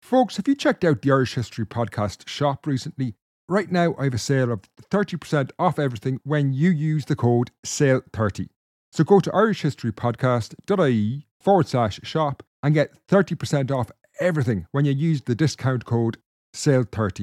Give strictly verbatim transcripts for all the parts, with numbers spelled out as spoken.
Folks, have you checked out the Irish History Podcast shop recently? Right now, I have a sale of thirty percent off everything when you use the code sale thirty. So go to irishhistorypodcast.ie forward slash shop and get thirty percent off everything when you use the discount code sale thirty.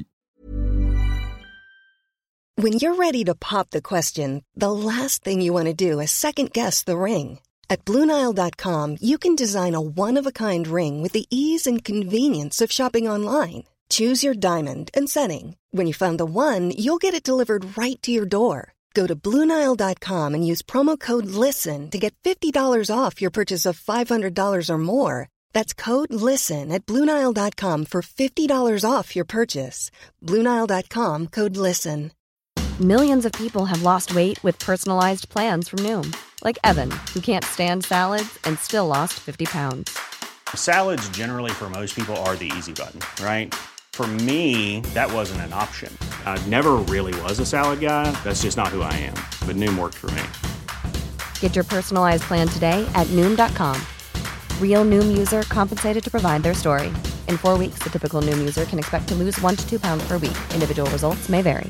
When you're ready to pop the question, the last thing you want to do is second-guess the ring. At Blue Nile dot com, you can design a one-of-a-kind ring with the ease and convenience of shopping online. Choose your diamond and setting. When you find the one, you'll get it delivered right to your door. Go to Blue Nile dot com and use promo code LISTEN to get fifty dollars off your purchase of five hundred dollars or more. That's code LISTEN at Blue Nile dot com for fifty dollars off your purchase. Blue Nile dot com, code LISTEN. Millions of people have lost weight with personalized plans from Noom. Like Evan, who can't stand salads and still lost fifty pounds. Salads generally for most people are the easy button, right? For me, that wasn't an option. I never really was a salad guy. That's just not who I am. But Noom worked for me. Get your personalized plan today at Noom dot com. Real Noom user compensated to provide their story. In four weeks, the typical Noom user can expect to lose one to two pounds per week. Individual results may vary.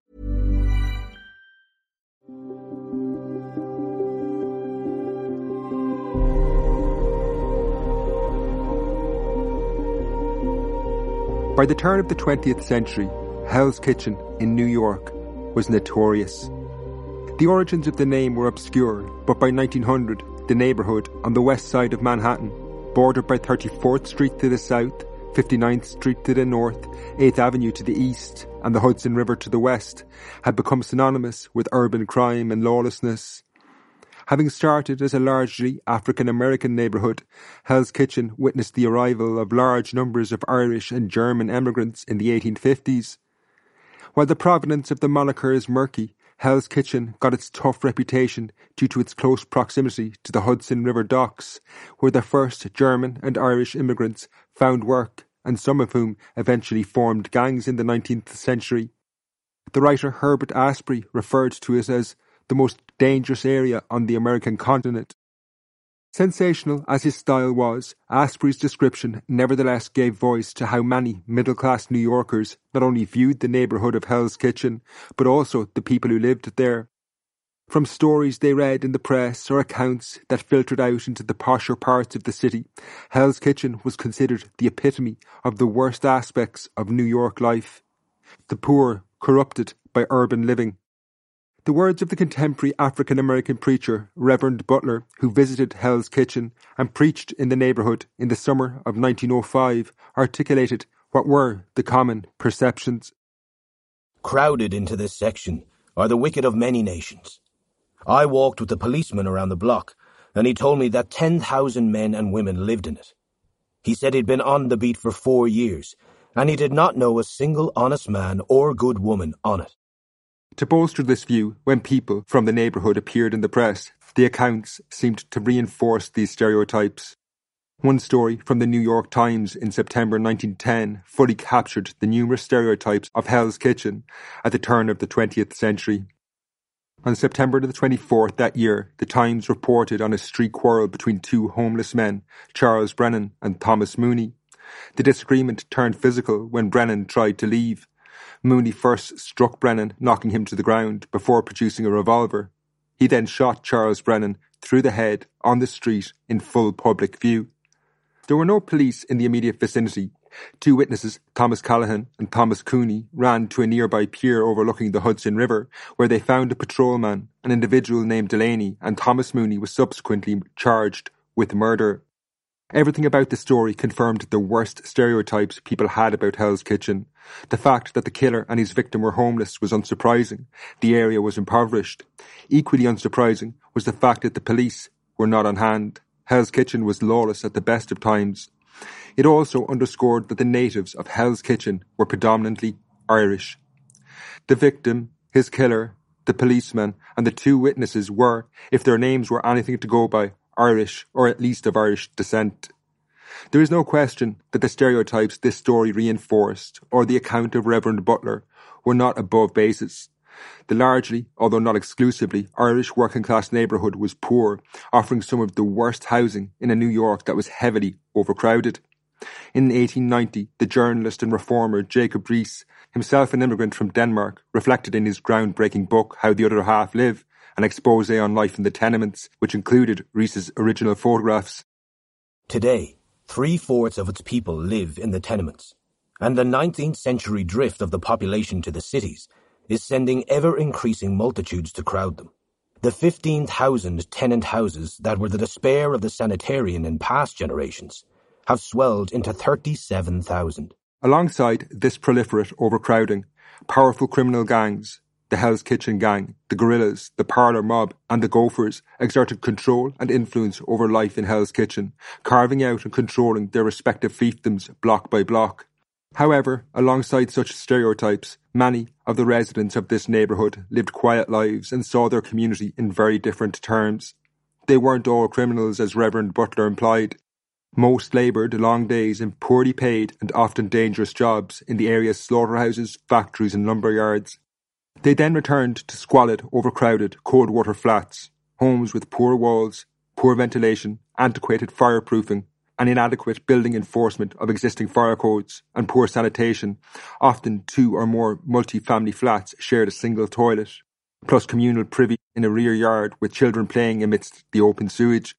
By the turn of the twentieth century, Hell's Kitchen in New York was notorious. The origins of the name were obscure, but by nineteen hundred, the neighbourhood on the west side of Manhattan, bordered by thirty-fourth Street to the south, fifty-ninth Street to the north, eighth Avenue to the east, and the Hudson River to the west, had become synonymous with urban crime and lawlessness. Having started as a largely African-American neighbourhood, Hell's Kitchen witnessed the arrival of large numbers of Irish and German emigrants in the eighteen fifties. While the provenance of the moniker is murky, Hell's Kitchen got its tough reputation due to its close proximity to the Hudson River docks, where the first German and Irish immigrants found work, and some of whom eventually formed gangs in the nineteenth century. The writer Herbert Asprey referred to it as the most dangerous area on the American continent. Sensational as his style was, Asprey's description nevertheless gave voice to how many middle-class New Yorkers not only viewed the neighbourhood of Hell's Kitchen, but also the people who lived there. From stories they read in the press or accounts that filtered out into the posher parts of the city, Hell's Kitchen was considered the epitome of the worst aspects of New York life. The poor, corrupted by urban living. The words of the contemporary African-American preacher, Reverend Butler, who visited Hell's Kitchen and preached in the neighbourhood in the summer of nineteen oh five, articulated what were the common perceptions. Crowded into this section are the wicked of many nations. I walked with the policeman around the block, and he told me that ten thousand men and women lived in it. He said he'd been on the beat for four years, and he did not know a single honest man or good woman on it. To bolster this view, when people from the neighbourhood appeared in the press, the accounts seemed to reinforce these stereotypes. One story from the New York Times in September nineteen ten fully captured the numerous stereotypes of Hell's Kitchen at the turn of the twentieth century. On September the twenty-fourth that year, the Times reported on a street quarrel between two homeless men, Charles Brennan and Thomas Mooney. The disagreement turned physical when Brennan tried to leave. Mooney first struck Brennan, knocking him to the ground, before producing a revolver. He then shot Charles Brennan through the head on the street in full public view. There were no police in the immediate vicinity. Two witnesses, Thomas Callahan and Thomas Cooney, ran to a nearby pier overlooking the Hudson River, where they found a patrolman, an individual named Delaney, and Thomas Mooney was subsequently charged with murder. Everything about the story confirmed the worst stereotypes people had about Hell's Kitchen. The fact that the killer and his victim were homeless was unsurprising. The area was impoverished. Equally unsurprising was the fact that the police were not on hand. Hell's Kitchen was lawless at the best of times. It also underscored that the natives of Hell's Kitchen were predominantly Irish. The victim, his killer, the policeman, and the two witnesses were, if their names were anything to go by, Irish, or at least of Irish descent. There is no question that the stereotypes this story reinforced, or the account of Reverend Butler, were not above basis. The largely, although not exclusively, Irish working-class neighbourhood was poor, offering some of the worst housing in a New York that was heavily overcrowded. In eighteen ninety, the journalist and reformer Jacob Riis, himself an immigrant from Denmark, reflected in his groundbreaking book How the Other Half Live, an expose on life in the tenements, which included Riis's original photographs. Today, three-fourths of its people live in the tenements, and the nineteenth century drift of the population to the cities is sending ever-increasing multitudes to crowd them. The fifteen thousand tenant houses that were the despair of the sanitarian in past generations have swelled into thirty-seven thousand. Alongside this proliferate overcrowding, powerful criminal gangs, the Hell's Kitchen gang, the Guerrillas, the Parlour Mob and the Gophers exerted control and influence over life in Hell's Kitchen, carving out and controlling their respective fiefdoms block by block. However, alongside such stereotypes, many of the residents of this neighbourhood lived quiet lives and saw their community in very different terms. They weren't all criminals, as Reverend Butler implied. Most laboured long days in poorly paid and often dangerous jobs in the area's slaughterhouses, factories and lumber yards. They then returned to squalid, overcrowded, cold-water flats, homes with poor walls, poor ventilation, antiquated fireproofing, and inadequate building enforcement of existing fire codes, and poor sanitation. Often two or more multi-family flats shared a single toilet, plus communal privy in a rear yard with children playing amidst the open sewage.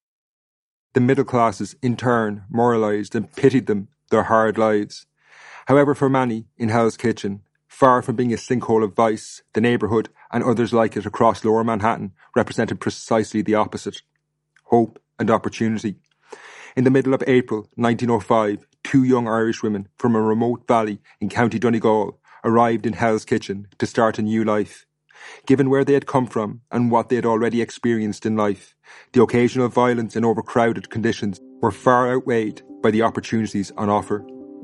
The middle classes, in turn, moralised and pitied them, their hard lives. However, for many, in Hell's Kitchen, far from being a sinkhole of vice, the neighbourhood and others like it across Lower Manhattan represented precisely the opposite: hope and opportunity. In the middle of April nineteen oh five, two young Irish women from a remote valley in County Donegal arrived in Hell's Kitchen to start a new life. Given where they had come from and what they had already experienced in life, the occasional violence and overcrowded conditions were far outweighed by the opportunities on offer.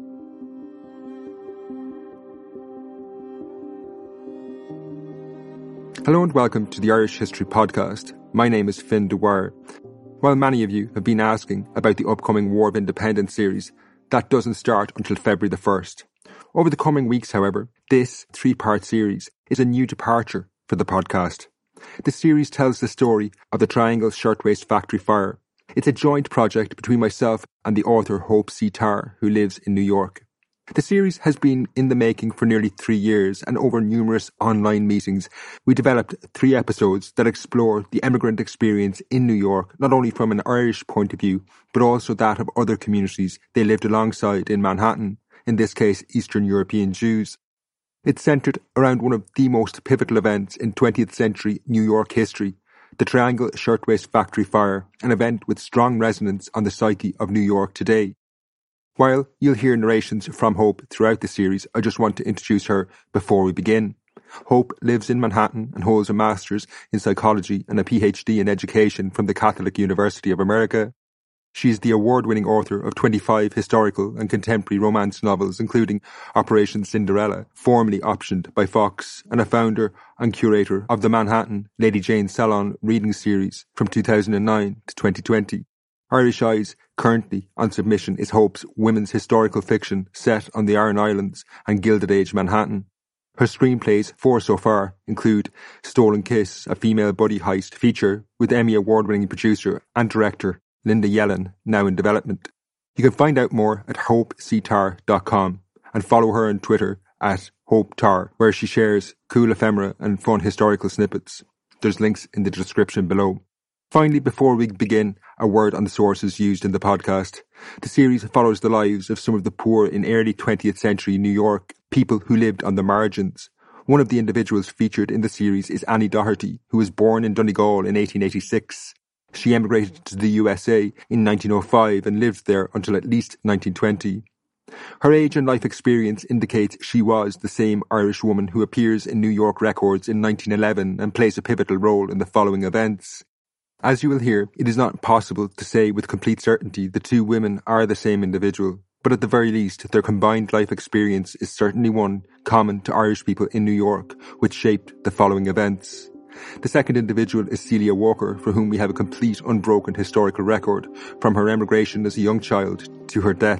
Hello and welcome to the Irish History Podcast. My name is Finn Dwyer. While many of you have been asking about the upcoming War of Independence series, that doesn't start until February the first. Over the coming weeks, however, this three-part series is a new departure for the podcast. The series tells the story of the Triangle Shirtwaist Factory fire. It's a joint project between myself and the author Hope C. Tarr, who lives in New York. The series has been in the making for nearly three years, and over numerous online meetings, we developed three episodes that explore the emigrant experience in New York, not only from an Irish point of view, but also that of other communities they lived alongside in Manhattan, in this case Eastern European Jews. It's centred around one of the most pivotal events in twentieth century New York history, the Triangle Shirtwaist Factory fire, an event with strong resonance on the psyche of New York today. While you'll hear narrations from Hope throughout the series, I just want to introduce her before we begin. Hope lives in Manhattan and holds a Master's in Psychology and a P H D in Education from the Catholic University of America. She is the award-winning author of twenty-five historical and contemporary romance novels, including Operation Cinderella, formerly optioned by Fox, and a founder and curator of the Manhattan Lady Jane Salon reading series from two thousand nine to twenty twenty. Irish Eyes, currently on submission, is Hope's women's historical fiction set on the Aran Islands and Gilded Age Manhattan. Her screenplays, four so far, include Stolen Kiss, a female buddy heist feature with Emmy award-winning producer and director Linda Yellen, now in development. You can find out more at hope c tar dot com and follow her on Twitter at hopetar, where she shares cool ephemera and fun historical snippets. There's links in the description below. Finally, before we begin, a word on the sources used in the podcast. The series follows the lives of some of the poor in early twentieth century New York, people who lived on the margins. One of the individuals featured in the series is Annie Doherty, who was born in Donegal in eighteen eighty-six. She emigrated to the U S A in nineteen oh five and lived there until at least nineteen twenty. Her age and life experience indicates she was the same Irish woman who appears in New York records in nineteen eleven and plays a pivotal role in the following events. As you will hear, it is not possible to say with complete certainty the two women are the same individual, but at the very least their combined life experience is certainly one common to Irish people in New York, which shaped the following events. The second individual is Celia Walker, for whom we have a complete unbroken historical record, from her emigration as a young child to her death.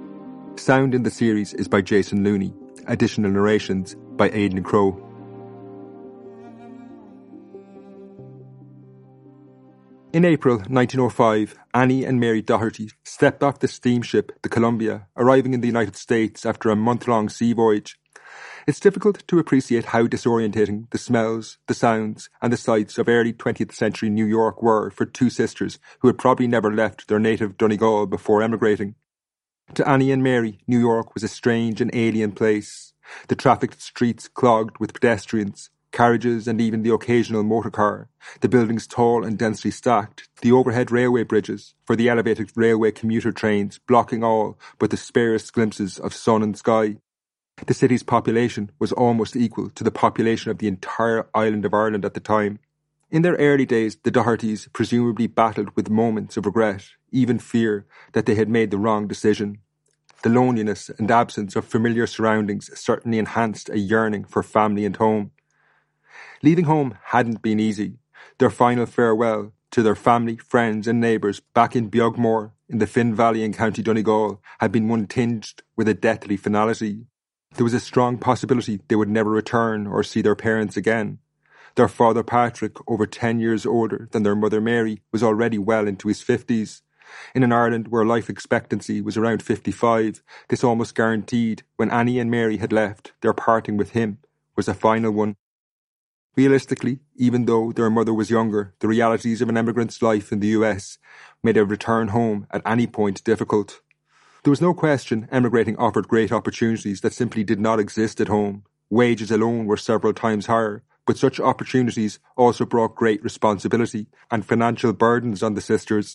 Sound in the series is by Jason Looney. Additional narrations by Aidan Crow. In April nineteen oh five, Annie and Mary Doherty stepped off the steamship the Columbia, arriving in the United States after a month-long sea voyage. It's difficult to appreciate how disorientating the smells, the sounds, and the sights of early twentieth century New York were for two sisters who had probably never left their native Donegal before emigrating. To Annie and Mary, New York was a strange and alien place. The trafficked streets clogged with pedestrians, carriages and even the occasional motor car, the buildings tall and densely stacked, the overhead railway bridges for the elevated railway commuter trains blocking all but the sparest glimpses of sun and sky. The city's population was almost equal to the population of the entire island of Ireland at the time. In their early days, the Dohertys presumably battled with moments of regret, even fear that they had made the wrong decision. The loneliness and absence of familiar surroundings certainly enhanced a yearning for family and home. Leaving home hadn't been easy. Their final farewell to their family, friends and neighbours back in Beagmore in the Finn Valley in County Donegal had been one tinged with a deathly finality. There was a strong possibility they would never return or see their parents again. Their father Patrick, over ten years older than their mother Mary, was already well into his fifties. In an Ireland where life expectancy was around fifty-five, this almost guaranteed when Annie and Mary had left, their parting with him was a final one. Realistically, even though their mother was younger, the realities of an emigrant's life in the U S made a return home at any point difficult. There was no question emigrating offered great opportunities that simply did not exist at home. Wages alone were several times higher, but such opportunities also brought great responsibility and financial burdens on the sisters.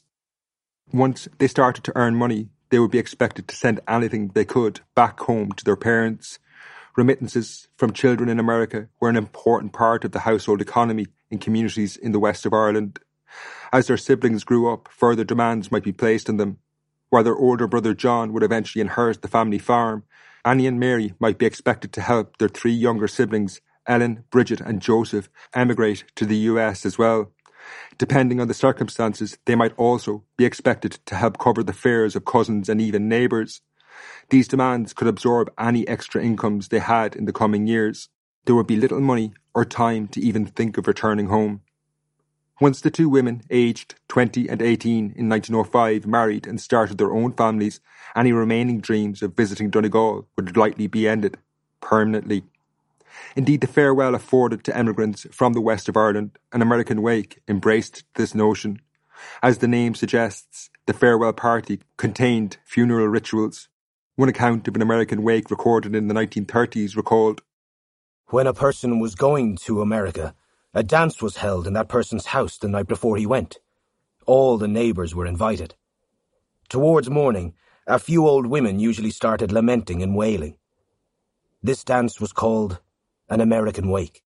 Once they started to earn money, they would be expected to send anything they could back home to their parents. Remittances from children in America were an important part of the household economy in communities in the west of Ireland. As their siblings grew up, further demands might be placed on them. While their older brother John would eventually inherit the family farm, Annie and Mary might be expected to help their three younger siblings, Ellen, Bridget and Joseph, emigrate to the U S as well. Depending on the circumstances, they might also be expected to help cover the fares of cousins and even neighbours. These demands could absorb any extra incomes they had in the coming years. There would be little money or time to even think of returning home. Once the two women, aged twenty and eighteen in nineteen oh five, married and started their own families, any remaining dreams of visiting Donegal would likely be ended permanently. Indeed, the farewell afforded to emigrants from the west of Ireland, an American Wake, embraced this notion. As the name suggests, the farewell party contained funeral rituals. One account of an American Wake recorded in the nineteen thirties recalled, "When a person was going to America, a dance was held in that person's house the night before he went. All the neighbours were invited. Towards morning, a few old women usually started lamenting and wailing. This dance was called an American Wake."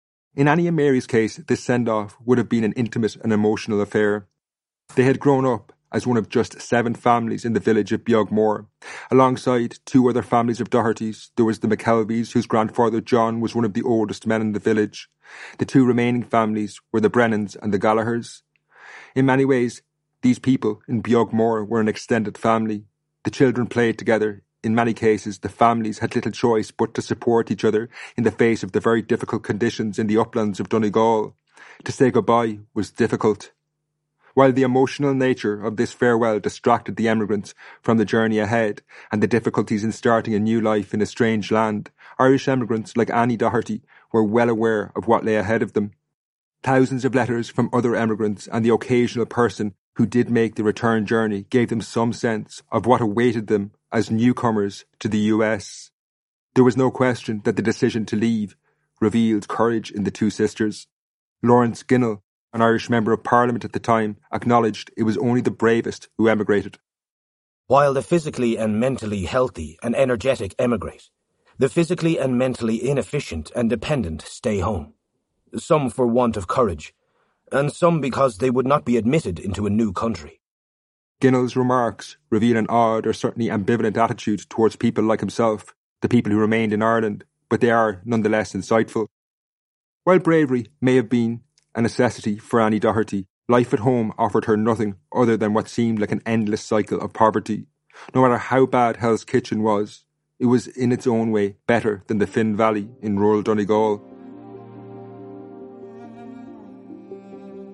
In Annie and Mary's case, this send-off would have been an intimate and emotional affair. They had grown up as one of just seven families in the village of Beagmore. Alongside two other families of Dohertys, there was the McKelveys, whose grandfather John was one of the oldest men in the village. The two remaining families were the Brennans and the Gallaghers. In many ways, these people in Beagmore were an extended family. The children played together. In many cases, the families had little choice but to support each other in the face of the very difficult conditions in the uplands of Donegal. To say goodbye was difficult. While the emotional nature of this farewell distracted the emigrants from the journey ahead and the difficulties in starting a new life in a strange land, Irish emigrants like Annie Doherty were well aware of what lay ahead of them. Thousands of letters from other emigrants and the occasional person who did make the return journey gave them some sense of what awaited them as newcomers to the U S. There was no question that the decision to leave revealed courage in the two sisters. Lawrence Ginnell, an Irish Member of Parliament at the time, acknowledged it was only the bravest who emigrated. "While the physically and mentally healthy and energetic emigrate, the physically and mentally inefficient and dependent stay home, some for want of courage, and some because they would not be admitted into a new country." Ginnell's remarks reveal an odd or certainly ambivalent attitude towards people like himself, the people who remained in Ireland, but they are nonetheless insightful. While bravery may have been a necessity for Annie Doherty, life at home offered her nothing other than what seemed like an endless cycle of poverty. No matter how bad Hell's Kitchen was, it was in its own way better than the Finn Valley in rural Donegal.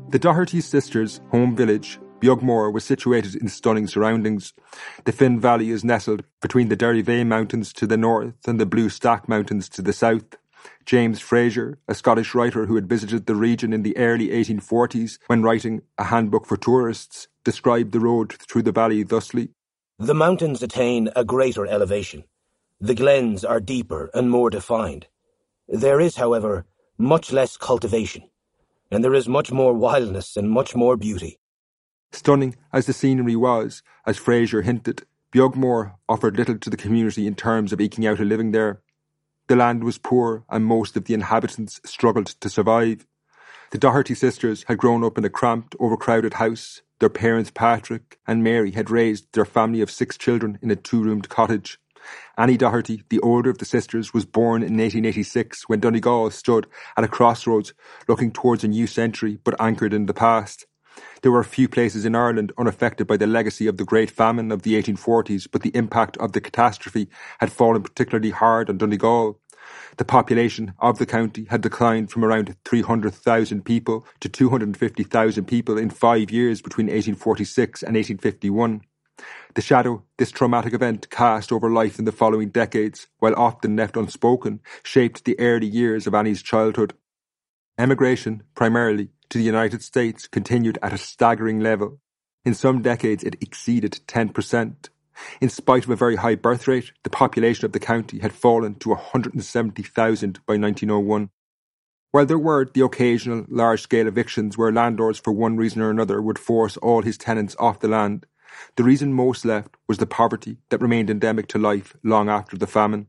The Doherty sisters' home village, Beagmore, was situated in stunning surroundings. The Finn Valley is nestled between the Derryveigh Mountains to the north and the Blue Stack Mountains to the south. James Fraser, a Scottish writer who had visited the region in the early eighteen forties when writing A Handbook for Tourists, described the road through the valley thusly. The mountains attain a greater elevation. The glens are deeper and more defined. There is, however, much less cultivation, and there is much more wildness and much more beauty. Stunning as the scenery was, as Fraser hinted, Beagmore offered little to the community in terms of eking out a living there. The land was poor and most of the inhabitants struggled to survive. The Doherty sisters had grown up in a cramped, overcrowded house. Their parents, Patrick and Mary, had raised their family of six children in a two-roomed cottage. Annie Doherty, the older of the sisters, was born in eighteen eighty-six when Donegal stood at a crossroads looking towards a new century but anchored in the past. There were few places in Ireland unaffected by the legacy of the Great Famine of the eighteen forties, but the impact of the catastrophe had fallen particularly hard on Donegal. The population of the county had declined from around three hundred thousand people to two hundred fifty thousand people in five years between eighteen forty-six and eighteen fifty-one. The shadow this traumatic event cast over life in the following decades, while often left unspoken, shaped the early years of Annie's childhood. Emigration, primarily to the United States, continued at a staggering level. In some decades it exceeded ten percent. In spite of a very high birth rate, the population of the county had fallen to one hundred seventy thousand by nineteen oh one. While there were the occasional large-scale evictions where landlords for one reason or another would force all his tenants off the land, the reason most left was the poverty that remained endemic to life long after the famine.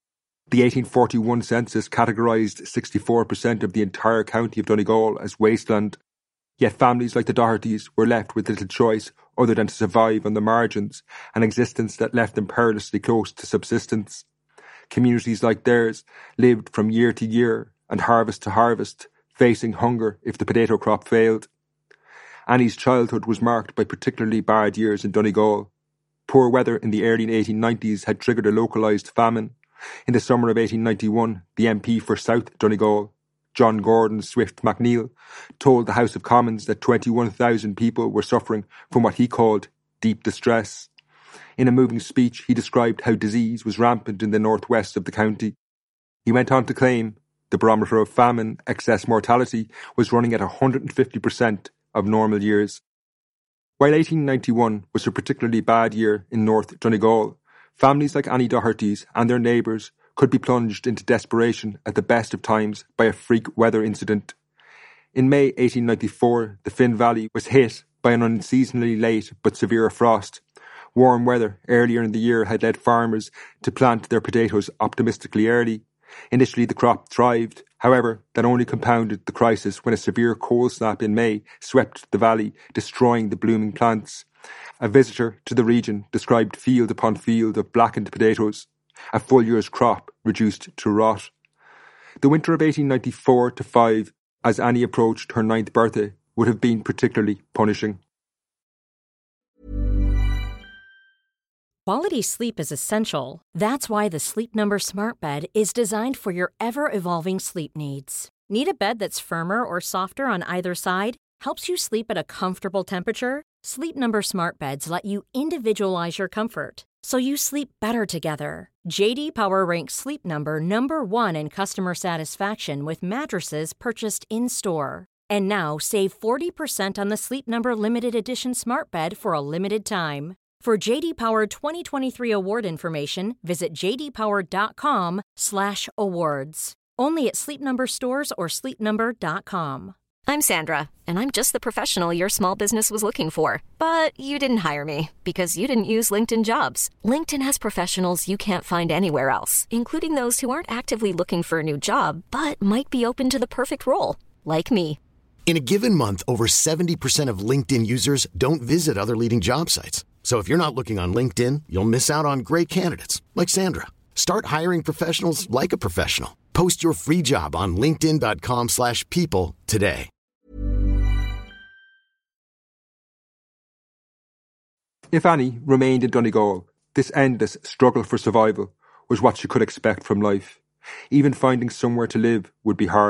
The eighteen forty-one census categorised sixty-four percent of the entire county of Donegal as wasteland, yet families like the Dohertys were left with little choice other than to survive on the margins, an existence that left them perilously close to subsistence. Communities like theirs lived from year to year and harvest to harvest, facing hunger if the potato crop failed. Annie's childhood was marked by particularly bad years in Donegal. Poor weather in the early eighteen nineties had triggered a localised famine. In the summer of eighteen ninety-one, the M P for South Donegal, John Gordon Swift MacNeill, told the House of Commons that twenty-one thousand people were suffering from what he called deep distress. In a moving speech, he described how disease was rampant in the northwest of the county. He went on to claim the barometer of famine excess mortality was running at one hundred fifty percent of normal years. While eighteen ninety-one was a particularly bad year in North Donegal, families like Annie Doherty's and their neighbours could be plunged into desperation at the best of times by a freak weather incident. In May eighteen ninety-four, the Finn Valley was hit by an unseasonably late but severe frost. Warm weather earlier in the year had led farmers to plant their potatoes optimistically early. Initially the crop thrived. However, that only compounded the crisis when a severe cold snap in May swept the valley, destroying the blooming plants. A visitor to the region described field upon field of blackened potatoes, a full year's crop reduced to rot. The winter of eighteen ninety-four to five, as Annie approached her ninth birthday, would have been particularly punishing. Quality sleep is essential. That's why the Sleep Number Smart Bed is designed for your ever-evolving sleep needs. Need a bed that's firmer or softer on either side? Helps you sleep at a comfortable temperature? Sleep Number Smart Beds let you individualize your comfort, so you sleep better together. J D Power ranks Sleep Number number one in customer satisfaction with mattresses purchased in-store. And now save forty percent on the Sleep Number Limited Edition Smart Bed for a limited time. For J D Power twenty twenty-three award information, visit jdpower.com slash awards. Only at Sleep Number stores or sleep number dot com. I'm Sandra, and I'm just the professional your small business was looking for. But you didn't hire me because you didn't use LinkedIn Jobs. LinkedIn has professionals you can't find anywhere else, including those who aren't actively looking for a new job, but might be open to the perfect role, like me. In a given month, over seventy percent of LinkedIn users don't visit other leading job sites. So if you're not looking on LinkedIn, you'll miss out on great candidates like Sandra. Start hiring professionals like a professional. Post your free job on linkedin.com slash people today. If Annie remained in Donegal, this endless struggle for survival was what she could expect from life. Even finding somewhere to live would be hard.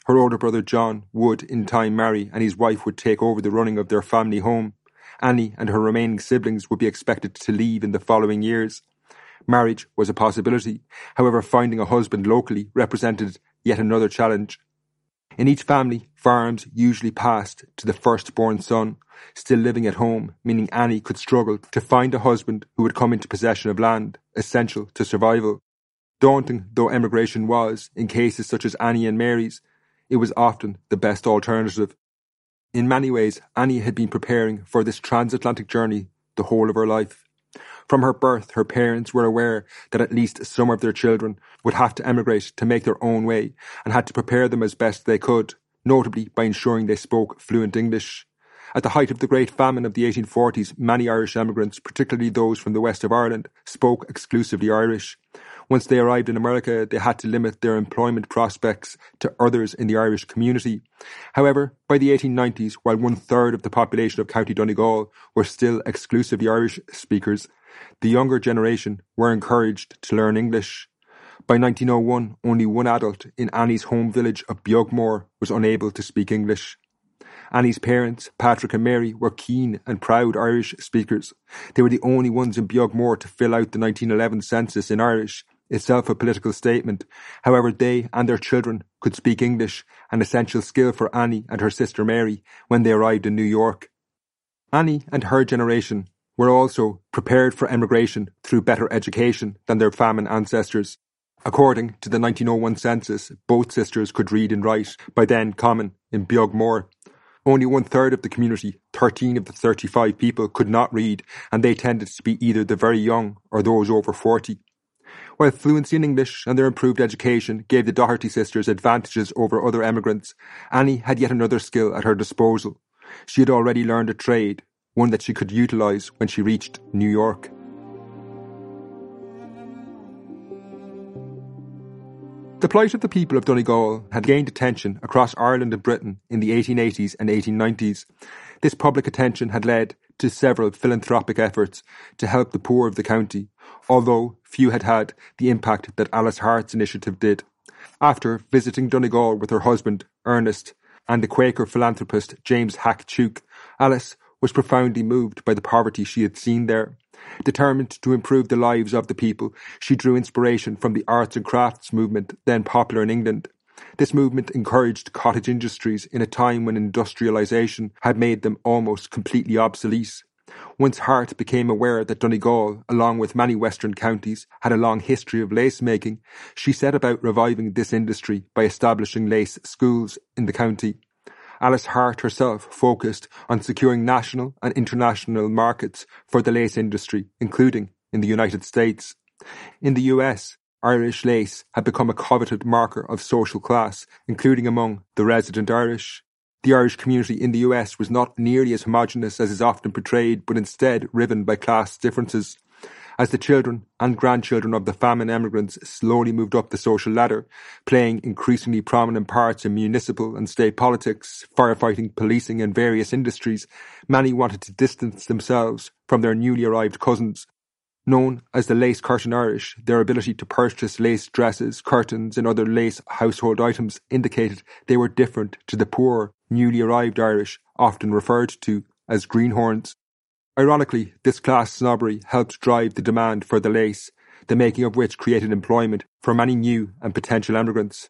Her older brother John would, in time, marry, and his wife would take over the running of their family home. Annie and her remaining siblings would be expected to leave in the following years. Marriage was a possibility. However, finding a husband locally represented yet another challenge. In each family, farms usually passed to the firstborn son, still living at home, meaning Annie could struggle to find a husband who would come into possession of land, essential to survival. Daunting though emigration was, in cases such as Annie and Mary's, it was often the best alternative. In many ways, Annie had been preparing for this transatlantic journey the whole of her life. From her birth, her parents were aware that at least some of their children would have to emigrate to make their own way and had to prepare them as best they could, notably by ensuring they spoke fluent English. At the height of the Great Famine of the eighteen forties, many Irish emigrants, particularly those from the west of Ireland, spoke exclusively Irish. Once they arrived in America, they had to limit their employment prospects to others in the Irish community. However, by the eighteen nineties, while one-third of the population of County Donegal were still exclusively Irish speakers, the younger generation were encouraged to learn English. By nineteen oh one, only one adult in Annie's home village of Beagmore was unable to speak English. Annie's parents, Patrick and Mary, were keen and proud Irish speakers. They were the only ones in Beagmore to fill out the nineteen eleven census in Irish, itself a political statement. However, they and their children could speak English, an essential skill for Annie and her sister Mary when they arrived in New York. Annie and her generation were also prepared for emigration through better education than their famine ancestors. According to the nineteen oh one census, both sisters could read and write, by then common, in Beagmore. Only one-third of the community, thirteen of the thirty-five people, could not read, and they tended to be either the very young or those over forty. While fluency in English and their improved education gave the Doherty sisters advantages over other emigrants, Annie had yet another skill at her disposal. She had already learned a trade, one that she could utilise when she reached New York. The plight of the people of Donegal had gained attention across Ireland and Britain in the eighteen eighties and eighteen nineties. This public attention had led to several philanthropic efforts to help the poor of the county, although few had had the impact that Alice Hart's initiative did. After visiting Donegal with her husband, Ernest, and the Quaker philanthropist James Hack Tuke, Alice was profoundly moved by the poverty she had seen there. Determined to improve the lives of the people, she drew inspiration from the arts and crafts movement then popular in England. This movement encouraged cottage industries in a time when industrialisation had made them almost completely obsolete. Once Hart became aware that Donegal, along with many western counties, had a long history of lace making, she set about reviving this industry by establishing lace schools in the county. Alice Hart herself focused on securing national and international markets for the lace industry, including in the United States. In the U S, Irish lace had become a coveted marker of social class, including among the resident Irish. The Irish community in the U S was not nearly as homogeneous as is often portrayed, but instead riven by class differences. As the children and grandchildren of the famine emigrants slowly moved up the social ladder, playing increasingly prominent parts in municipal and state politics, firefighting, policing and various industries, many wanted to distance themselves from their newly arrived cousins. Known as the Lace Curtain Irish, their ability to purchase lace dresses, curtains and other lace household items indicated they were different to the poor, newly arrived Irish, often referred to as greenhorns. Ironically, this class snobbery helped drive the demand for the lace, the making of which created employment for many new and potential emigrants.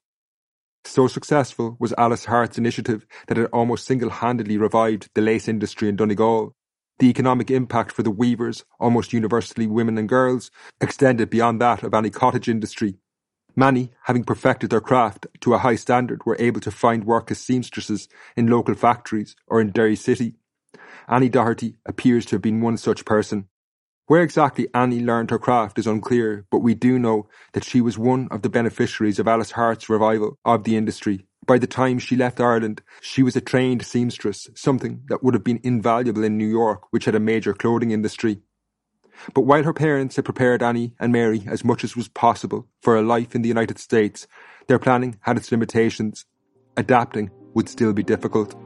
So successful was Alice Hart's initiative that it almost single-handedly revived the lace industry in Donegal. The economic impact for the weavers, almost universally women and girls, extended beyond that of any cottage industry. Many, having perfected their craft to a high standard, were able to find work as seamstresses in local factories or in Derry City. Annie Doherty appears to have been one such person. Where exactly Annie learned her craft is unclear, but we do know that she was one of the beneficiaries of Alice Hart's revival of the industry. By the time she left Ireland, she was a trained seamstress, something that would have been invaluable in New York, which had a major clothing industry. But while her parents had prepared Annie and Mary as much as was possible for a life in the United States, their planning had its limitations. Adapting would still be difficult.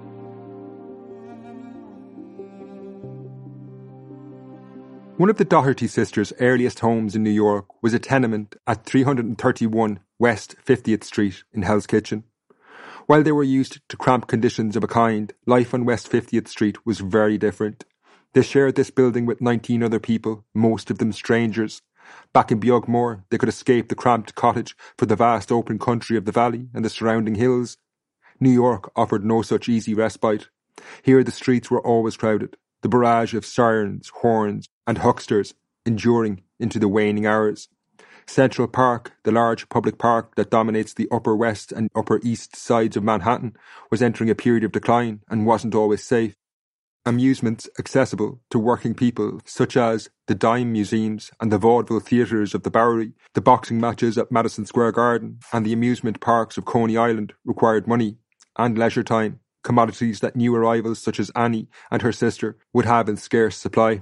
One of the Doherty sisters' earliest homes in New York was a tenement at three thirty-one West fiftieth Street in Hell's Kitchen. While they were used to cramped conditions of a kind, life on West fiftieth Street was very different. They shared this building with nineteen other people, most of them strangers. Back in Beagmore, they could escape the cramped cottage for the vast open country of the valley and the surrounding hills. New York offered no such easy respite. Here the streets were always crowded, the barrage of sirens, horns, and hucksters enduring into the waning hours. Central Park, the large public park that dominates the Upper West and Upper East sides of Manhattan, was entering a period of decline and wasn't always safe. Amusements accessible to working people, such as the dime museums and the vaudeville theatres of the Bowery, the boxing matches at Madison Square Garden, and the amusement parks of Coney Island, required money and leisure time, commodities that new arrivals such as Annie and her sister would have in scarce supply.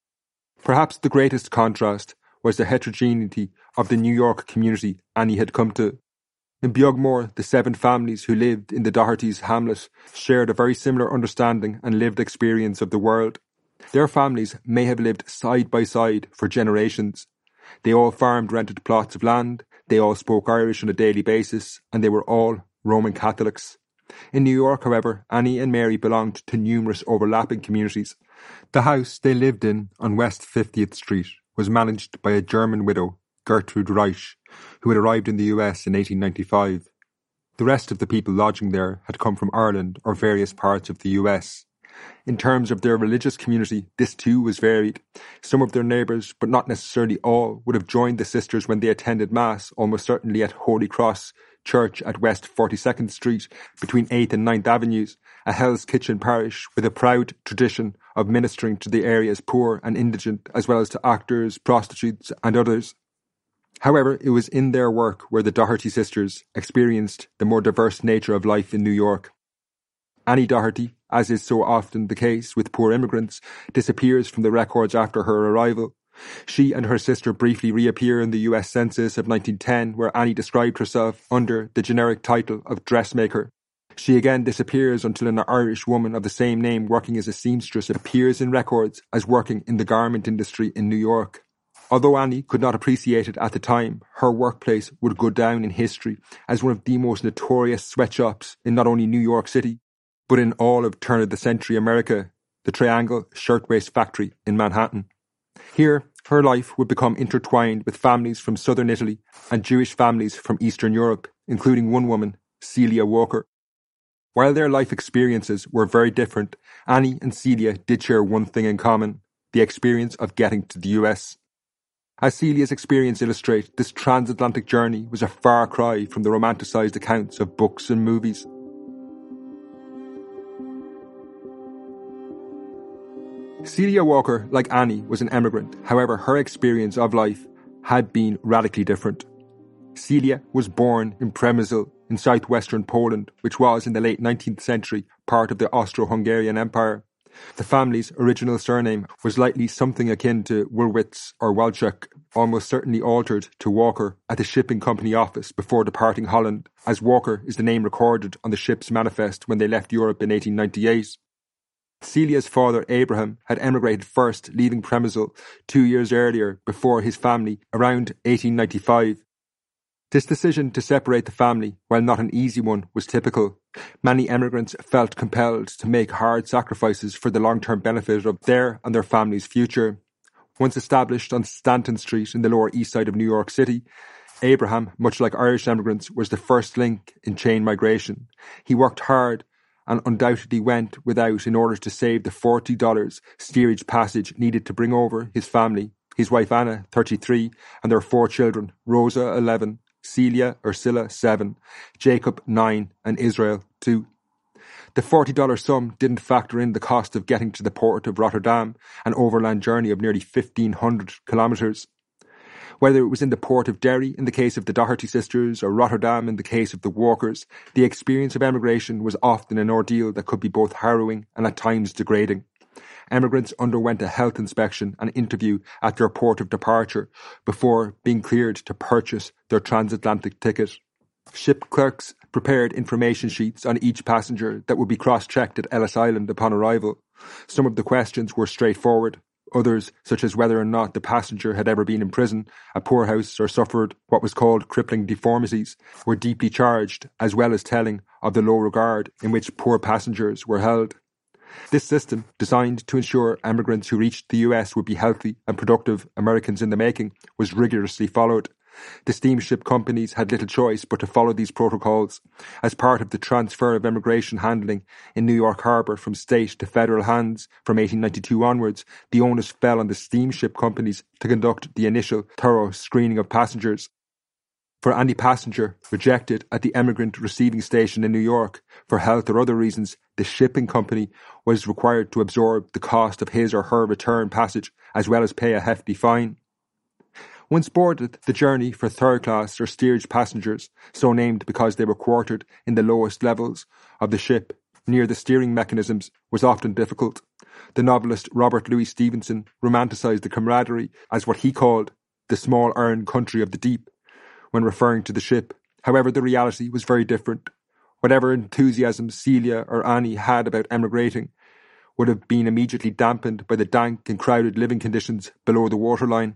Perhaps the greatest contrast was the heterogeneity of the New York community Annie had come to. In Beagmore, the seven families who lived in the Doherty's hamlet shared a very similar understanding and lived experience of the world. Their families may have lived side by side for generations. They all farmed rented plots of land, they all spoke Irish on a daily basis, and they were all Roman Catholics. In New York, however, Annie and Mary belonged to numerous overlapping communities. The house they lived in on West fiftieth Street was managed by a German widow, Gertrude Reich, who had arrived in the U S in eighteen ninety-five. The rest of the people lodging there had come from Ireland or various parts of the U S. In terms of their religious community, this too was varied. Some of their neighbours, but not necessarily all, would have joined the sisters when they attended Mass, almost certainly at Holy Cross Church at West forty-second Street, between eighth and ninth Avenues, a Hell's Kitchen parish with a proud tradition of ministering to the area's poor and indigent, as well as to actors, prostitutes and others. However, it was in their work where the Doherty sisters experienced the more diverse nature of life in New York. Annie Doherty, as is so often the case with poor immigrants, disappears from the records after her arrival. She and her sister briefly reappear in the U S Census of nineteen ten, where Annie described herself under the generic title of dressmaker. She again disappears until an Irish woman of the same name working as a seamstress appears in records as working in the garment industry in New York. Although Annie could not appreciate it at the time, her workplace would go down in history as one of the most notorious sweatshops in not only New York City, but in all of turn-of-the-century America, the Triangle Shirtwaist Factory in Manhattan. Here, her life would become intertwined with families from southern Italy and Jewish families from Eastern Europe, including one woman, Celia Walker. While their life experiences were very different, Annie and Celia did share one thing in common, the experience of getting to the U S. As Celia's experience illustrates, this transatlantic journey was a far cry from the romanticised accounts of books and movies. Celia Walker, like Annie, was an emigrant. However, her experience of life had been radically different. Celia was born in Przemysl in southwestern Poland, which was, in the late nineteenth century, part of the Austro-Hungarian Empire. The family's original surname was likely something akin to Wurwitz or Walczak, almost certainly altered to Walker at the shipping company office before departing Holland, as Walker is the name recorded on the ship's manifest when they left Europe in eighteen ninety-eight. Celia's father, Abraham, had emigrated first, leaving Przemysl two years earlier before his family, around eighteen ninety-five. This decision to separate the family, while not an easy one, was typical. Many emigrants felt compelled to make hard sacrifices for the long-term benefit of their and their family's future. Once established on Stanton Street in the Lower East Side of New York City, Abraham, much like Irish emigrants, was the first link in chain migration. He worked hard and undoubtedly went without in order to save the forty dollars steerage passage needed to bring over his family, his wife Anna, thirty-three, and their four children, Rosa, eleven, Celia, Ursula, seven, Jacob, nine, and Israel, two. The forty dollars sum didn't factor in the cost of getting to the port of Rotterdam, an overland journey of nearly fifteen hundred kilometres. Whether it was in the port of Derry in the case of the Doherty sisters or Rotterdam in the case of the Walkers, the experience of emigration was often an ordeal that could be both harrowing and at times degrading. Emigrants underwent a health inspection and interview at their port of departure before being cleared to purchase their transatlantic ticket. Ship clerks prepared information sheets on each passenger that would be cross-checked at Ellis Island upon arrival. Some of the questions were straightforward. Others, such as whether or not the passenger had ever been in prison, a poorhouse, or suffered what was called crippling deformities, were deeply charged, as well as telling of the low regard in which poor passengers were held. This system, designed to ensure emigrants who reached the U S would be healthy and productive Americans in the making, was rigorously followed. The steamship companies had little choice but to follow these protocols. As part of the transfer of immigration handling in New York Harbour from state to federal hands from eighteen ninety-two onwards, the onus fell on the steamship companies to conduct the initial thorough screening of passengers. For any passenger rejected at the emigrant receiving station in New York for health or other reasons, the shipping company was required to absorb the cost of his or her return passage as well as pay a hefty fine. Once boarded, the journey for third-class or steerage passengers, so named because they were quartered in the lowest levels of the ship near the steering mechanisms, was often difficult. The novelist Robert Louis Stevenson romanticised the camaraderie as what he called the small iron country of the deep when referring to the ship. However, the reality was very different. Whatever enthusiasm Celia or Annie had about emigrating would have been immediately dampened by the dank and crowded living conditions below the waterline.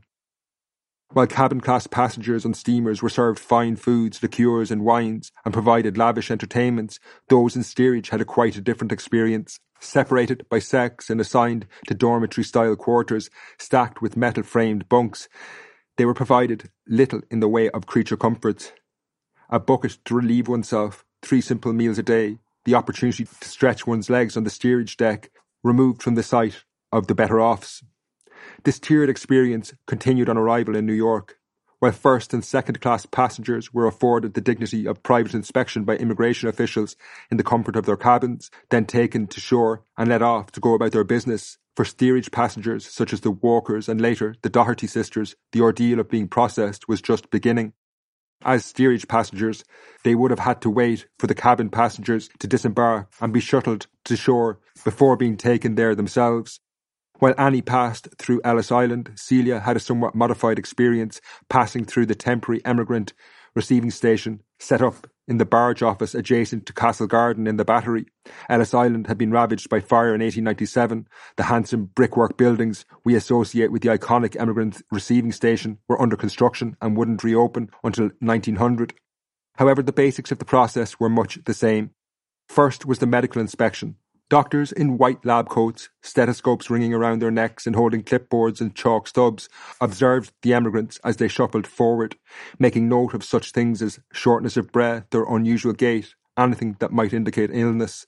While cabin-class passengers on steamers were served fine foods, liqueurs and wines and provided lavish entertainments, those in steerage had a quite a different experience. Separated by sex and assigned to dormitory-style quarters stacked with metal-framed bunks, they were provided little in the way of creature comforts. A bucket to relieve oneself, three simple meals a day, the opportunity to stretch one's legs on the steerage deck, removed from the sight of the better-offs. This tiered experience continued on arrival in New York. While first and second class passengers were afforded the dignity of private inspection by immigration officials in the comfort of their cabins, then taken to shore and let off to go about their business, for steerage passengers such as the Walkers and later the Doherty sisters, the ordeal of being processed was just beginning. As steerage passengers, they would have had to wait for the cabin passengers to disembark and be shuttled to shore before being taken there themselves. While Annie passed through Ellis Island, Celia had a somewhat modified experience passing through the temporary emigrant receiving station set up in the barge office adjacent to Castle Garden in the Battery. Ellis Island had been ravaged by fire in eighteen ninety-seven. The handsome brickwork buildings we associate with the iconic emigrant receiving station were under construction and wouldn't reopen until nineteen hundred. However, the basics of the process were much the same. First was the medical inspection. Doctors in white lab coats, stethoscopes ringing around their necks and holding clipboards and chalk stubs, observed the emigrants as they shuffled forward, making note of such things as shortness of breath or unusual gait, anything that might indicate illness.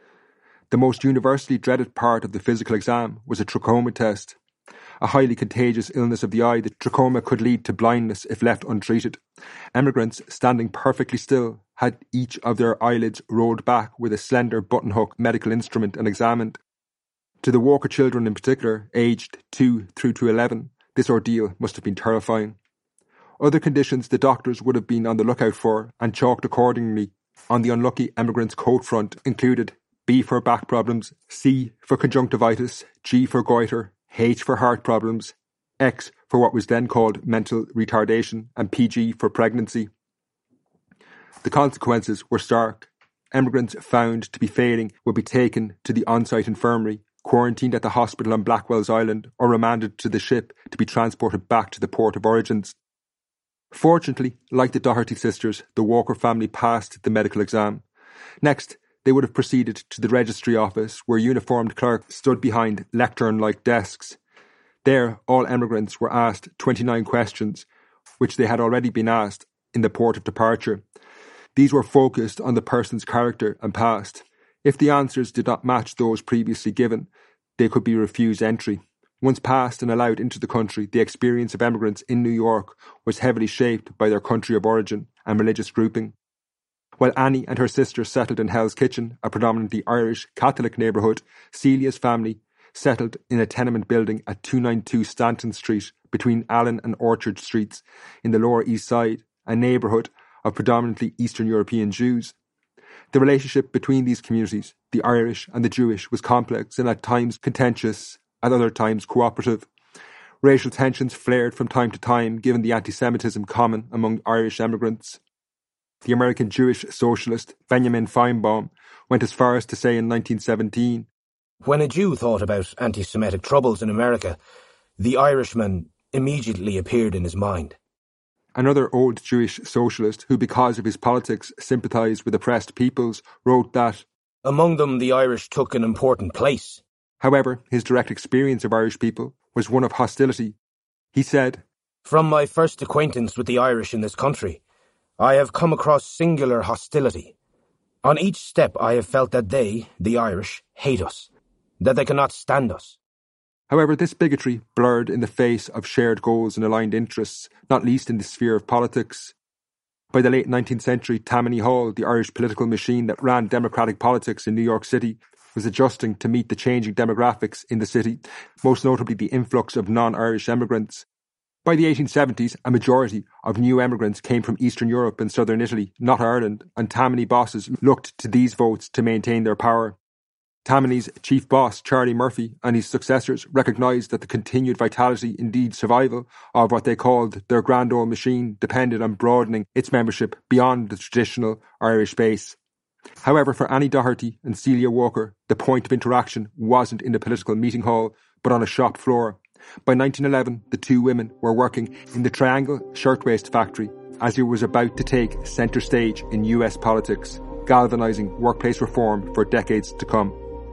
The most universally dreaded part of the physical exam was a trachoma test. A highly contagious illness of the eye, the trachoma could lead to blindness if left untreated. Emigrants, standing perfectly still, had each of their eyelids rolled back with a slender button-hook medical instrument and examined. To the Walker children in particular, aged two through to eleven, this ordeal must have been terrifying. Other conditions the doctors would have been on the lookout for and chalked accordingly on the unlucky emigrant's coat front included B for back problems, C for conjunctivitis, G for goiter, H for heart problems, X for what was then called mental retardation, and P G for pregnancy. The consequences were stark. Emigrants found to be failing would be taken to the on-site infirmary, quarantined at the hospital on Blackwell's Island, or remanded to the ship to be transported back to the port of origins. Fortunately, like the Doherty sisters, the Walker family passed the medical exam. Next, they would have proceeded to the registry office, where uniformed clerks stood behind lectern-like desks. There, all emigrants were asked twenty-nine questions, which they had already been asked in the port of departure. These were focused on the person's character and past. If the answers did not match those previously given, they could be refused entry. Once passed and allowed into the country, the experience of emigrants in New York was heavily shaped by their country of origin and religious grouping. While Annie and her sister settled in Hell's Kitchen, a predominantly Irish Catholic neighbourhood, Celia's family settled in a tenement building at two ninety-two Stanton Street between Allen and Orchard Streets in the Lower East Side, a neighbourhood of predominantly Eastern European Jews. The relationship between these communities, the Irish and the Jewish, was complex and at times contentious, at other times cooperative. Racial tensions flared from time to time given the anti-Semitism common among Irish emigrants. The American Jewish socialist Benjamin Feinbaum went as far as to say in nineteen seventeen, "When a Jew thought about anti-Semitic troubles in America, the Irishman immediately appeared in his mind." another old Jewish socialist who, because of his politics, sympathised with oppressed peoples, wrote that, "Among them the Irish took an important place." However, his direct experience of Irish people was one of hostility. He said, "From my first acquaintance with the Irish in this country, I have come across singular hostility. On each step I have felt that they, the Irish, hate us, that they cannot stand us." However, this bigotry blurred in the face of shared goals and aligned interests, not least in the sphere of politics. By the late nineteenth century, Tammany Hall, the Irish political machine that ran democratic politics in New York City, was adjusting to meet the changing demographics in the city, most notably the influx of non-Irish emigrants. By the eighteen seventies, a majority of new emigrants came from Eastern Europe and Southern Italy, not Ireland, and Tammany bosses looked to these votes to maintain their power. Tammany's chief boss, Charlie Murphy, and his successors recognised that the continued vitality, indeed survival, of what they called their grand old machine depended on broadening its membership beyond the traditional Irish base. However, for Annie Doherty and Celia Walker, the point of interaction wasn't in the political meeting hall, but on a shop floor. By nineteen eleven, the two women were working in the Triangle Shirtwaist Factory as it was about to take centre stage in U S politics, galvanising workplace reform for decades to come.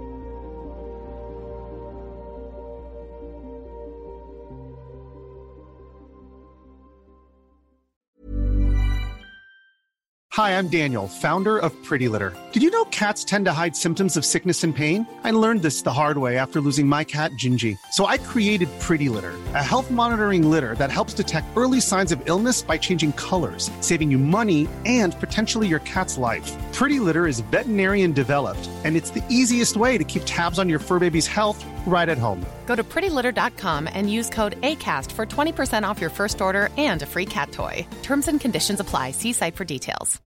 Hi, I'm Daniel, founder of Pretty Litter. Did you know cats tend to hide symptoms of sickness and pain? I learned this the hard way after losing my cat, Gingy. So I created Pretty Litter, a health monitoring litter that helps detect early signs of illness by changing colors, saving you money and potentially your cat's life. Pretty Litter is veterinarian developed, and it's the easiest way to keep tabs on your fur baby's health right at home. Go to pretty litter dot com and use code ACAST for twenty percent off your first order and a free cat toy. Terms and conditions apply. See site for details.